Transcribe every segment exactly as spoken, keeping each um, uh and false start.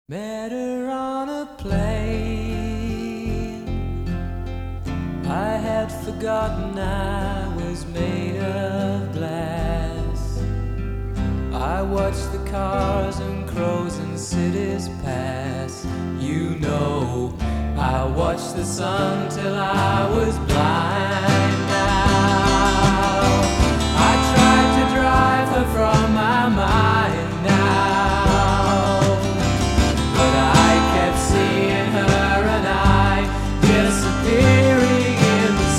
Met her on a plane. I had forgotten I was made of glass. I watched the cars and crows and cities pass. You know, I watched the sun till I was blind. Now I tried to drive her from my mind now, but I kept seeing her and I disappearing in the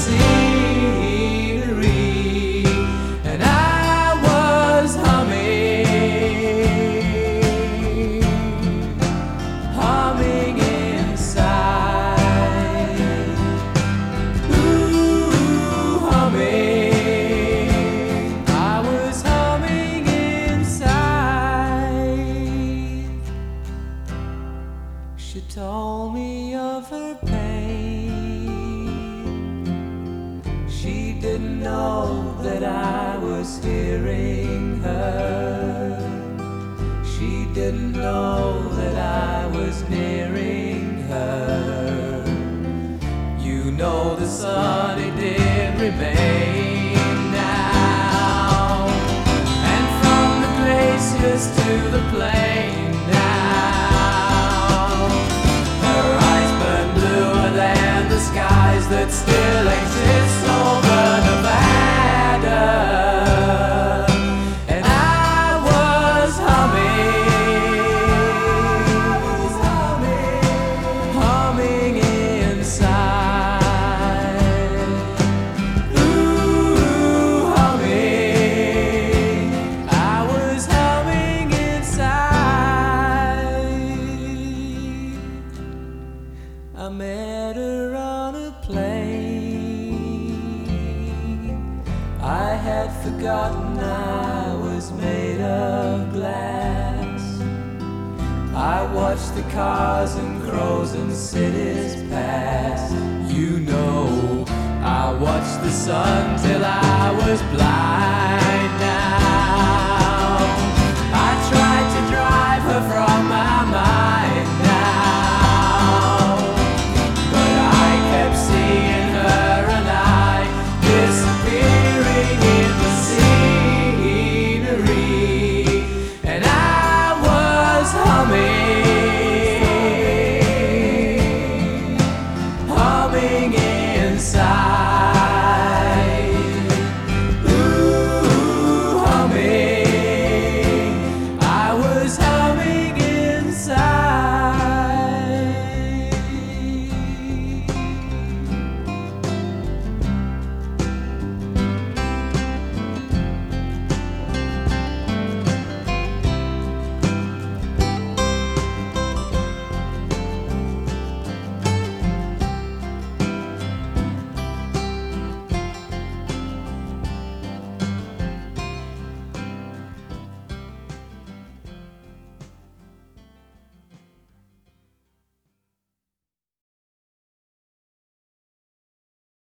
scenery, and I was humming, humming inside. Ooh, humming, I was humming inside. She told me of her pain. She didn't know that I was hearing her. She didn't know that I was nearing her. You know the sun, it did remain now, and from the glaciers to the plain now, her eyes burn bluer than the skies that still exist over Nevada. And I was humming, humming inside. Ooh, humming, I was humming inside. I met her on a plane. I had forgotten I was made of glass. I watched the cars and crows and cities pass. You know, I watched the sun till I was blind.